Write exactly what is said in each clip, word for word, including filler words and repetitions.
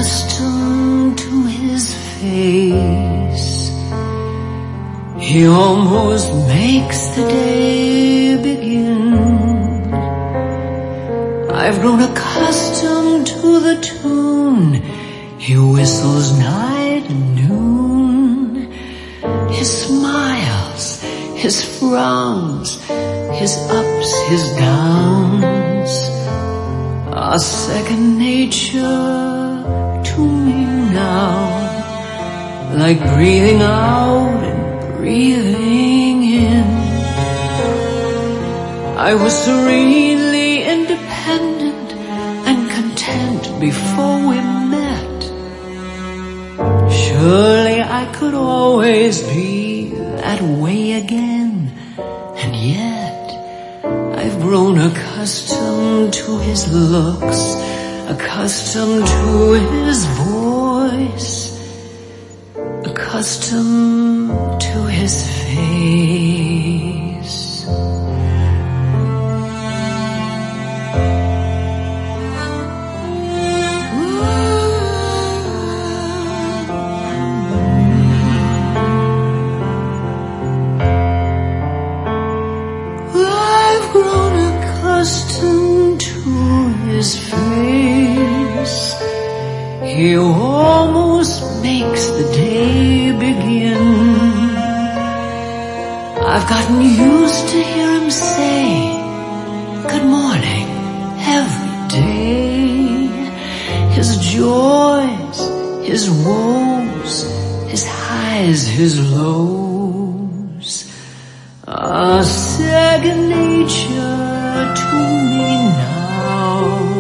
accustomed to his face. He almost makes the day begin. I've grown accustomed to the tune he whistles night and noon. His smiles, his frowns, his ups, his downs are second nature to me now. Like breathing out and breathing in. I was serenely independent and content before we met. Surely I could always be that way again. And yet I've grown accustomed to his looks, accustomed to his voice, accustomed to his face. I've grown accustomed to his face. He almost makes the day begin. I've gotten used to hear him say good morning every day. His joys, his woes, his highs, his lows are second nature to me now.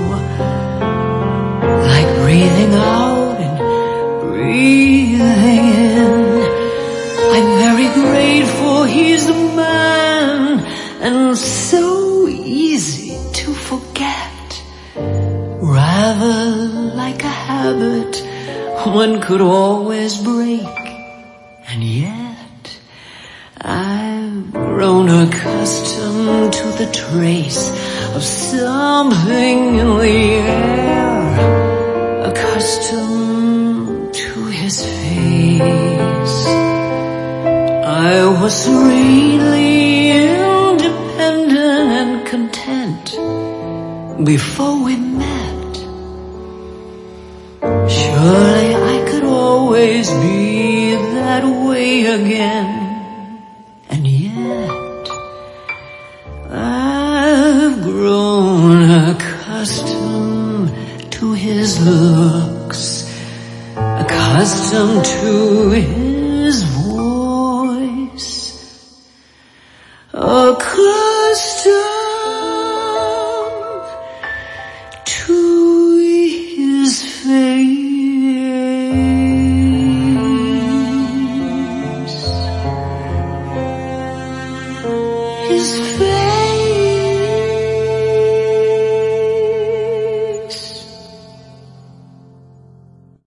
Like breathing out and breathing in. I'm very grateful he's a man and so easy to forget. Rather like a habit one could always break. And yet I've grown accustomed to the trace of something in the air, accustomed to his face. I was serenely independent and content before we met. Surely I could always be that way again. And yet I've grown accustomed to his looks, accustomed to his voice, accustomed to his face. His face.